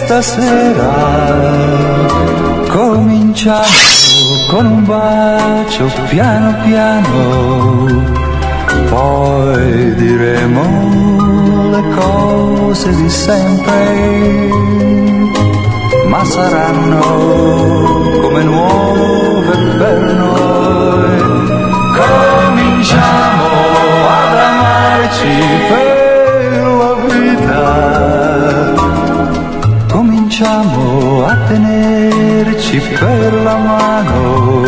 questa sera cominciamo con un bacio piano piano, poi diremo le cose di sempre, ma saranno come nuove per noi. Cominciamo ad amarci per la vita, cominciamo a tenerci per la mano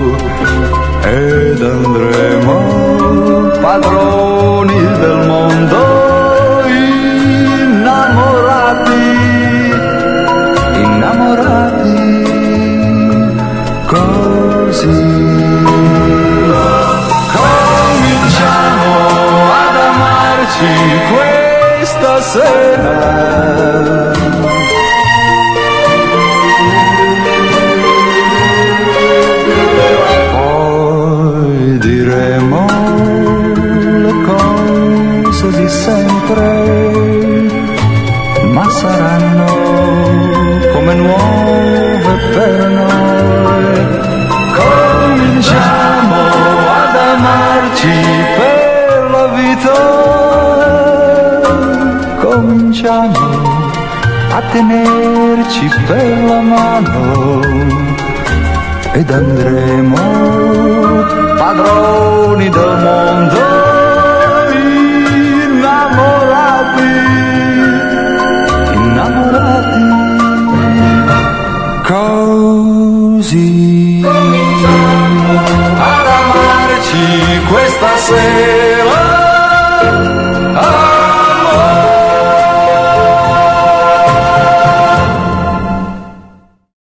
ed andremo padroni del mondo, innamorati, innamorati così. Cominciamo ad amarci questa sera, poi diremo le cose di sempre, ma saranno come nuove per noi. Cominciamo ad amarci per la vita, cominciamo a tenerci per la mano ed andremo padroni del mondo, innamorati, innamorati così. Cominciamo ad amarci questa sera.